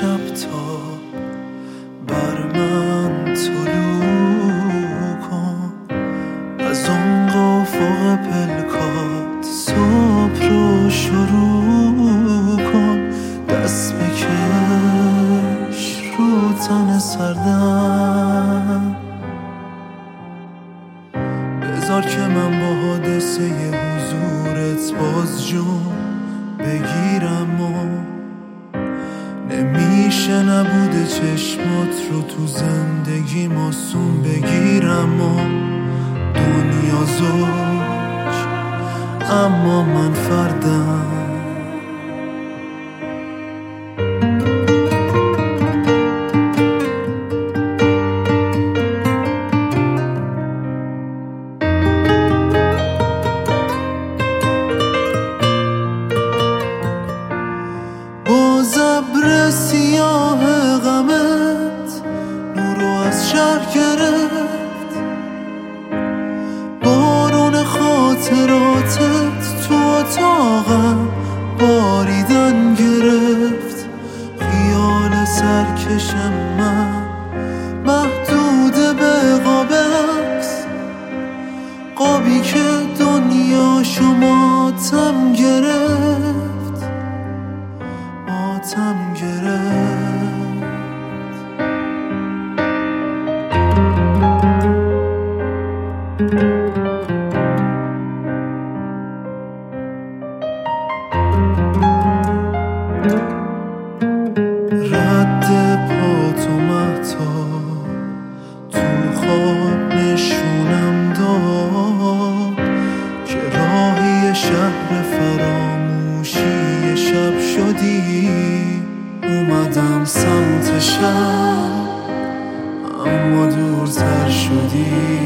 شب تا بر من طلوع کن، از عمق افق پلکات صبح رو شروع کن، دست بکش رو تن سردم، بذار که من با حادثه حضورت باز جون بگیرم و نمیشه نبوده چشمات رو تو زندگی آسون بگیرم و دنیا زوج اما من فردم. ابر سیاه غمت نورو از شهر گرفت، بارون خاطراتت تو اتاقم باریدن گرفت، خیال سرکش من محدود به قاب عکس، قابی که دنیا شما تم گرفت ماتم گرفت. رد پا تو مهتاب تو خواب نشونم داد که راهی شهر فراموشی شب شدی، اومدم سمت شب اما دورتر شدی.